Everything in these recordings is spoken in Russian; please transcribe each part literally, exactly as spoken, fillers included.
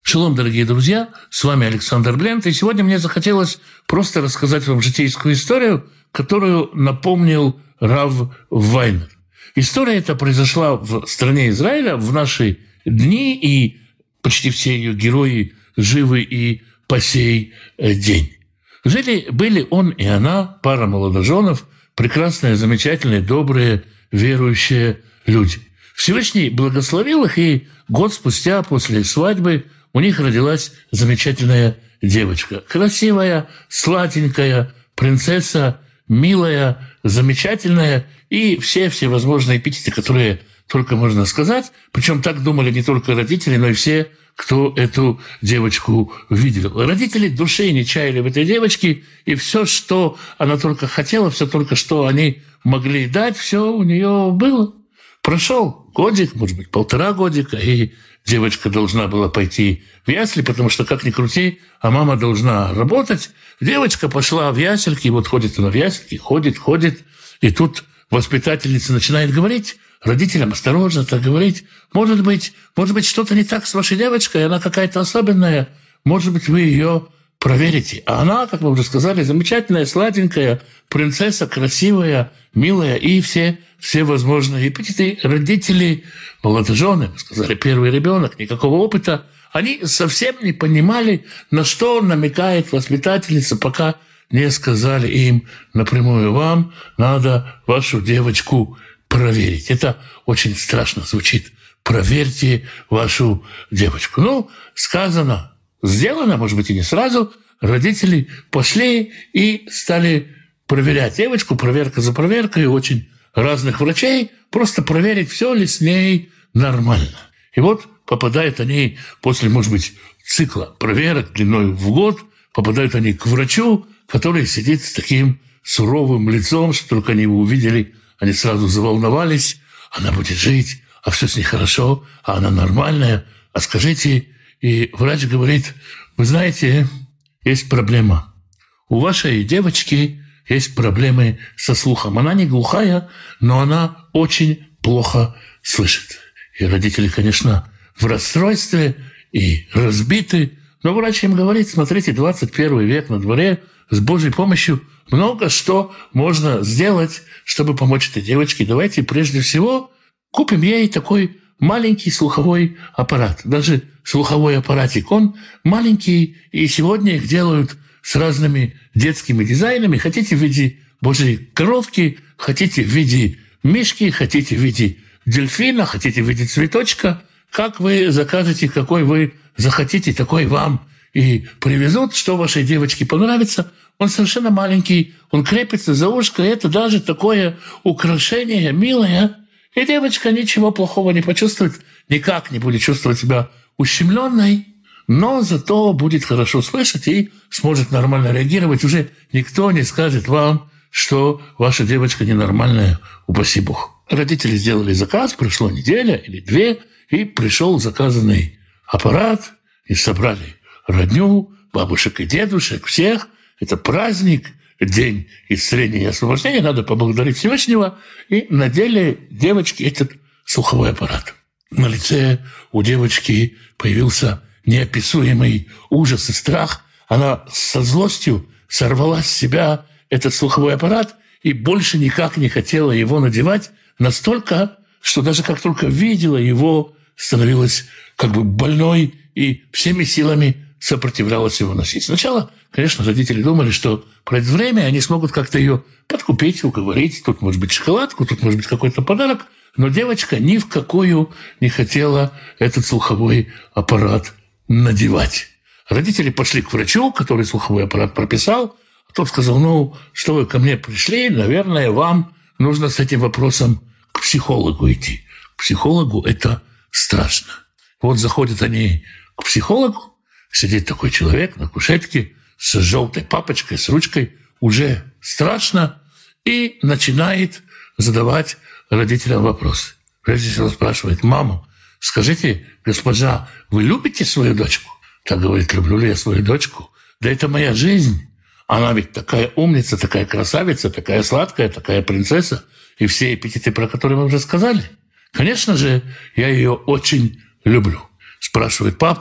Шалом, дорогие друзья, с вами Александр Блент, и сегодня мне захотелось просто рассказать вам житейскую историю, которую напомнил Рав Вайнер. История эта произошла в стране Израиля в наши дни, и почти все ее герои живы и по сей день. Жили были он и она, пара молодоженов, прекрасные, замечательные, добрые, верующие люди. Всевышний благословил их, и год спустя после свадьбы у них родилась замечательная девочка. Красивая, сладенькая, принцесса, милая, замечательная, и все всевозможные эпитеты, которые только можно сказать. Причем так думали не только родители, но и все, кто эту девочку видел. Родители души не чаяли в этой девочке, и все, что она только хотела, все только, что они могли дать, все у нее было. Прошел годик, может быть, полтора годика, и девочка должна была пойти в ясли, потому что, как ни крути, а мама должна работать. Девочка пошла в ясельки, и вот ходит она в ясельки, ходит, ходит, и тут воспитательница начинает говорить родителям, осторожно так говорить, может быть, может быть, что-то не так с вашей девочкой, она какая-то особенная, может быть, вы ее проверите. А она, как мы уже сказали, замечательная, сладенькая, принцесса, красивая, милая, и все, все возможные эпитеты. Родители, молодожены, мы сказали, первый ребенок, никакого опыта, они совсем не понимали, на что намекает воспитательница, пока не сказали им напрямую: вам надо вашу девочку проверить. Это очень страшно звучит. Проверьте вашу девочку. Ну, сказано, сделано, может быть, и не сразу. Родители пошли и стали проверять девочку, проверка за проверкой, очень разных врачей, просто проверить, все ли с ней нормально. И вот попадают они после, может быть, цикла проверок длиной в год, попадают они к врачу, который сидит с таким суровым лицом, что только они его увидели, они сразу заволновались. Она будет жить, а все с ней хорошо, а она нормальная. А скажите, и врач говорит: вы знаете, есть проблема. У вашей девочки есть проблемы со слухом. Она не глухая, но она очень плохо слышит. И родители, конечно, в расстройстве и разбиты. Но врач им говорит: смотрите, двадцать первый век на дворе, с Божьей помощью много что можно сделать, чтобы помочь этой девочке. Давайте прежде всего купим ей такой маленький слуховой аппарат. Даже слуховой аппаратик, он маленький, и сегодня их делают с разными детскими дизайнами. Хотите в виде Божьей коровки, хотите в виде мишки, хотите в виде дельфина, хотите в виде цветочка. Как вы закажете, какой вы захотите, такой вам и привезут, что вашей девочке понравится. Он совершенно маленький, он крепится за ушко, и это даже такое украшение милое. И девочка ничего плохого не почувствует, никак не будет чувствовать себя ущемленной, но зато будет хорошо слышать и сможет нормально реагировать. Уже никто не скажет вам, что ваша девочка ненормальная, упаси Бог. Родители сделали заказ, прошло неделя или две, и пришел заказанный аппарат, и собрали родню, бабушек и дедушек, всех. Это праздник, день исцеления и освобождения, надо поблагодарить Всевышнего, и надели девочке этот слуховой аппарат. На лице у девочки появился неописуемый ужас и страх. Она со злостью сорвала с себя этот слуховой аппарат и больше никак не хотела его надевать, настолько, что даже как только видела его, становилась как бы больной и всеми силами сопротивлялась его носить. Сначала, конечно, родители думали, что пройдет время, они смогут как-то ее подкупить, уговорить. Тут, может быть, шоколадку, тут, может быть, какой-то подарок. Но девочка ни в какую не хотела этот слуховой аппарат надевать. Родители пошли к врачу, который слуховой аппарат прописал. А тот сказал: ну, что вы ко мне пришли, наверное, вам нужно с этим вопросом к психологу идти. К психологу это страшно. Вот заходят они к психологу, сидит такой человек на кушетке с желтой папочкой, с ручкой, уже страшно, и начинает задавать родителям вопросы. Прежде всего спрашивает: маму, скажите, госпожа, вы любите свою дочку? Так говорит: люблю ли я свою дочку? Да это моя жизнь. Она ведь такая умница, такая красавица, такая сладкая, такая принцесса. И все эпитеты, про которые мы уже сказали. Конечно же, я ее очень люблю. Спрашивает папу: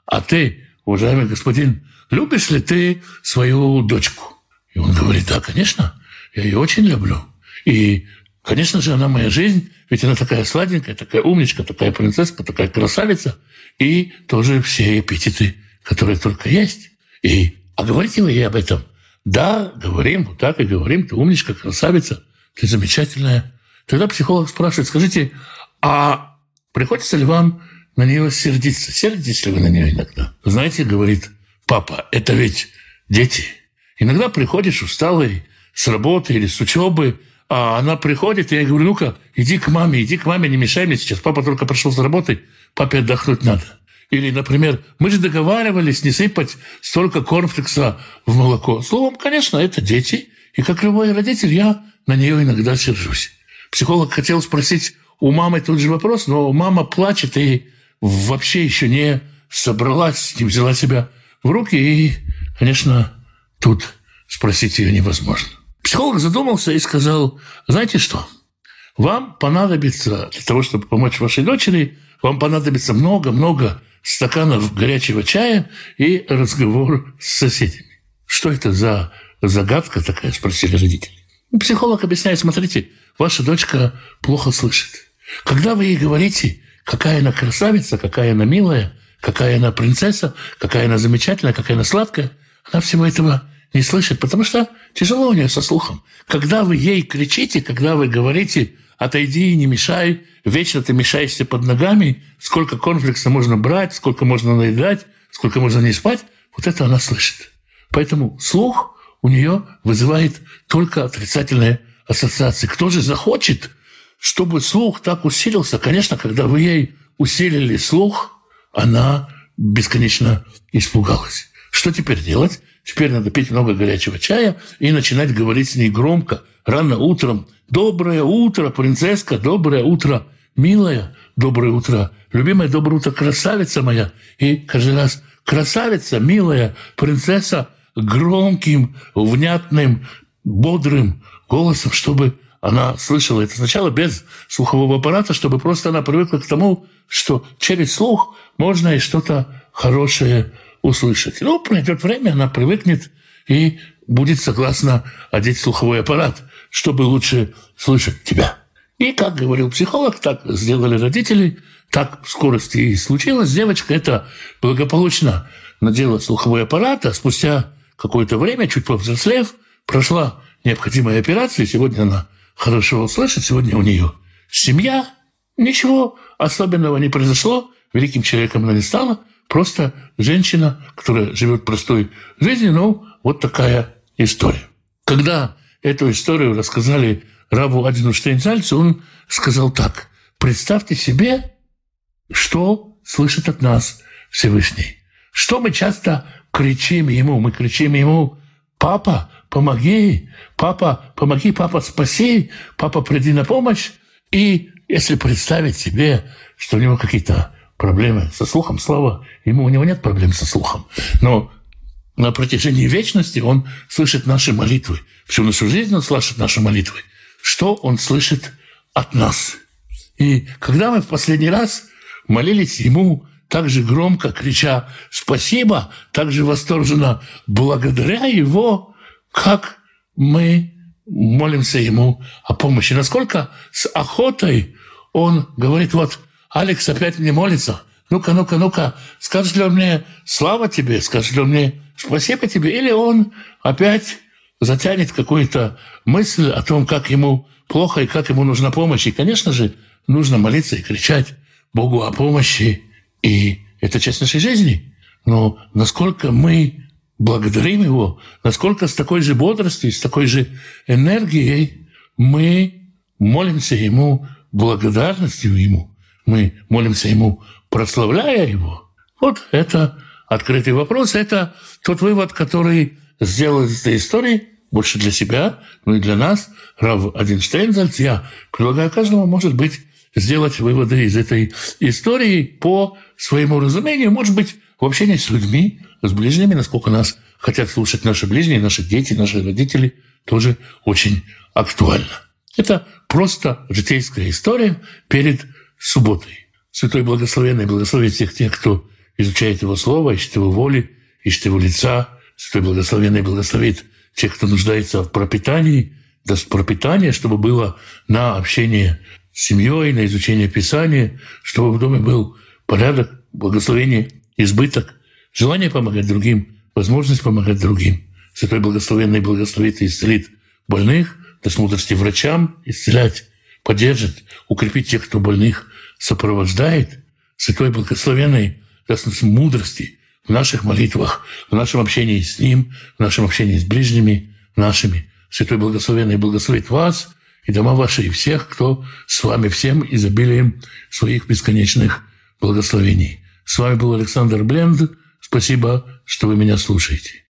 а ты, уважаемый господин, любишь ли ты свою дочку? И он говорит: да, конечно, я ее очень люблю. И, конечно же, она моя жизнь, ведь она такая сладенькая, такая умничка, такая принцесска, такая красавица, и тоже все эпитеты, которые только есть. И, а говорите вы ей об этом? Да, говорим, вот так и говорим, ты умничка, красавица, ты замечательная. Тогда психолог спрашивает: скажите, а приходится ли вам на нее сердиться? Сердитесь ли вы на нее иногда? Знаете, говорит папа, это ведь дети. Иногда приходишь усталый с работы или с учебы, а она приходит, и я говорю: ну-ка, иди к маме, иди к маме, не мешай мне сейчас. Папа только пришел с работы, папе отдохнуть надо. Или, например, мы же договаривались не сыпать столько корнфлекса в молоко. Словом, конечно, это дети. И как любой родитель, я на нее иногда сержусь. Психолог хотел спросить у мамы тот же вопрос, но мама плачет и вообще еще не собралась, не взяла себя в руки. И, конечно, тут спросить ее невозможно. Психолог задумался и сказал: знаете что, вам понадобится, для того, чтобы помочь вашей дочери, вам понадобится много-много стаканов горячего чая и разговор с соседями. Что это за загадка такая, спросили родители. Психолог объясняет: смотрите, ваша дочка плохо слышит. Когда вы ей говорите, какая она красавица, какая она милая, какая она принцесса, какая она замечательная, какая она сладкая, она всего этого не слышит, потому что тяжело у нее со слухом. Когда вы ей кричите, когда вы говорите: отойди, не мешай, вечно ты мешаешься под ногами, сколько корнфлекса можно брать, сколько можно наедать, сколько можно не спать, вот это она слышит. Поэтому слух у нее вызывает только отрицательные ассоциации. Кто же захочет, чтобы слух так усилился? Конечно, когда вы ей усилили слух, она бесконечно испугалась. Что теперь делать? Теперь надо пить много горячего чая и начинать говорить с ней громко, рано утром: «Доброе утро, принцесска! Доброе утро, милая! Доброе утро, любимая! Доброе утро, красавица моя!» И каждый раз: «Красавица, милая, принцесса!» громким, внятным, бодрым голосом, чтобы она слышала это сначала без слухового аппарата, чтобы просто она привыкла к тому, что через слух можно и что-то хорошее услышать. Ну, пройдет время, она привыкнет и будет согласна одеть слуховой аппарат, чтобы лучше слышать тебя. И, как говорил психолог, так сделали родители, так в скорости и случилось. Девочка эта благополучно надела слуховой аппарат, а спустя какое-то время, чуть повзрослев, прошла необходимая операция. Сегодня она хорошо слышит, сегодня у нее семья. Ничего особенного не произошло, великим человеком она не стала. Просто женщина, которая живет простой жизнью, ну, вот такая история. Когда эту историю рассказали раву Адину Штейнзальцу, он сказал так: представьте себе, что слышит от нас Всевышний. Что мы часто кричим ему? Мы кричим ему: «Папа, помоги! Папа, помоги! Папа, спаси! Папа, приди на помощь!» И если представить себе, что у него какие-то проблемы со слухом, слава ему, у него нет проблем со слухом, но на протяжении вечности он слышит наши молитвы. Всю нашу жизнь он слышит наши молитвы. Что он слышит от нас? И когда мы в последний раз молились ему так же громко, крича «спасибо», так же восторженно благодаря его, как мы молимся ему о помощи. Насколько с охотой он говорит: вот Алекс опять мне молится, ну-ка, ну-ка, ну-ка, скажет ли он мне «слава тебе», скажет ли он мне «спасибо тебе», или он опять затянет какую-то мысль о том, как ему плохо и как ему нужна помощь. И, конечно же, нужно молиться и кричать Богу о помощи, и это часть нашей жизни. Но насколько мы благодарим Его, насколько с такой же бодростью, с такой же энергией мы молимся Ему, благодарностью Ему, мы молимся Ему, прославляя Его. Вот это открытый вопрос, это тот вывод, который сделал из этой истории больше для себя, ну и для нас, рав Адин Штейнзальц. Я предлагаю каждому, может быть, сделать выводы из этой истории по своему разумению, может быть, в общении с людьми, с ближними, насколько нас хотят слушать наши ближние, наши дети, наши родители, тоже очень актуально. Это просто житейская история перед субботой. Святой Благословенный благословит всех тех, кто изучает Его Слово, ищет Его воли, ищет Его лица. Святой Благословенный благословит тех, кто нуждается в пропитании, даст пропитание, чтобы было на общение с семьей, на изучение Писания, чтобы в доме был порядок, благословение, избыток, желание помогать другим, возможность помогать другим. Святой Благословенный благословит и исцелит больных, даст мудрости врачам исцелять, поддержит, укрепит тех, кто больных сопровождает. Святой Благословенный даст нам мудрости в наших молитвах, в нашем общении с Ним, в нашем общении с ближними нашими. Святой Благословенный благословит вас и дома ваши, и всех, кто с вами, всем изобилием своих бесконечных благословений. С вами был Александр Бленд. Спасибо, что вы меня слушаете.